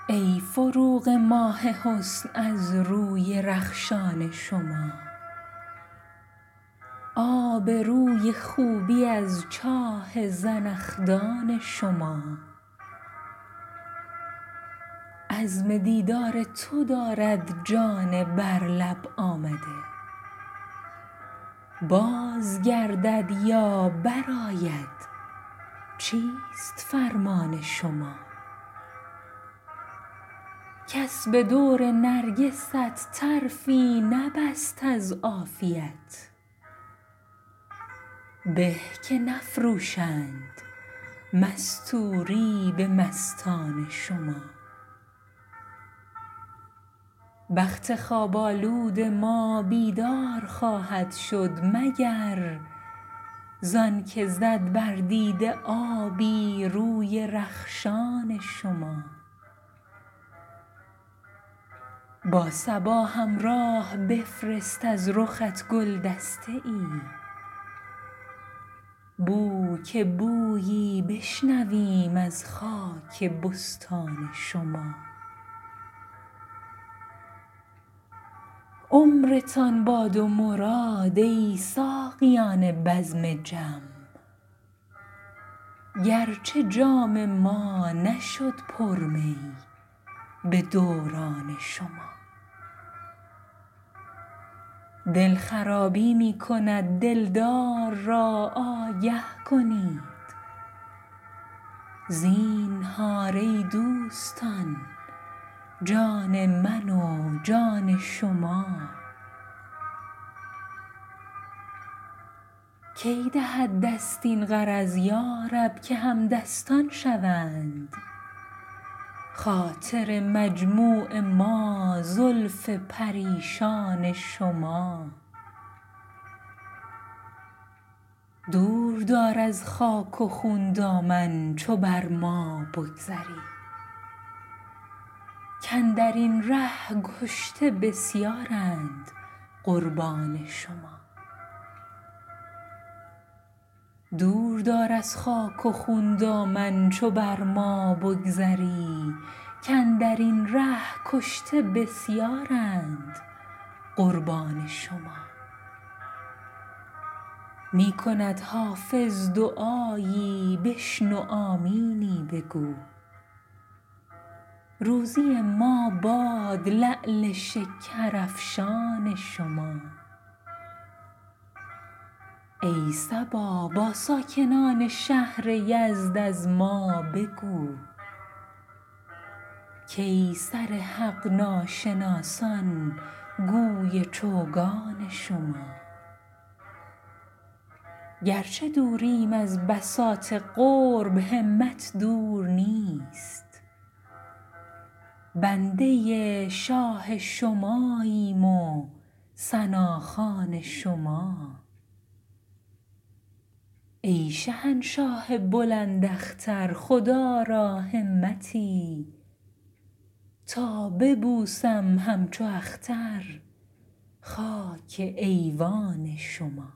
ای فروغ ماه حسن از روی رخشان شما، آب روی خوبی از چاه زنخدان شما. عزم دیدار تو دارد جان بر لب آمده، باز گردد یا برآید، چیست فرمان شما؟ کس به دور نرگست طرفی نبست از عافیت، به که نفروشند مستوری به مستان شما. بخت خواب آلود ما بیدار خواهد شد مگر زان که زد بر دیده آبی روی رخشان شما. با صبا همراه بفرست از رخت گلدسته ای، بو که بویی بشنویم از خاک بستان شما. عمرتان باد و مراد ای ساقیان بزم جم، گرچه جام ما نشد پر می به دوران شما. دل خرابی می کند دلدار را آگه کنید، زینهار ای دوستان جان من و جان شما. کی دهد دست این غرض یارب که همدستان شوند، خاطر مجموع ما زلف پریشان شما. دور دار از خاک و خون دامن چو بر ما بگذری، کاندر این ره کشته بسیارند قربان شما. دور دار از خاک و خون دامن چو بر ما بگذری، کاندر این ره کشته بسیارند قربان شما. می کند حافظ دعایی بشنو آمینی بگو، روزی ما باد لعل شکرافشان شما. ای صبا با ساکنان شهر یزد از ما بگو، کای سر حق ناشناسان گوی چوگان شما. گرچه دوریم از بساط قرب همت دور نیست، بنده شاه شماییم و ثناخوان شما. ای شهنشاه بلند اختر خدا را همتی، تا ببوسم همچو اختر خاک ایوان شما.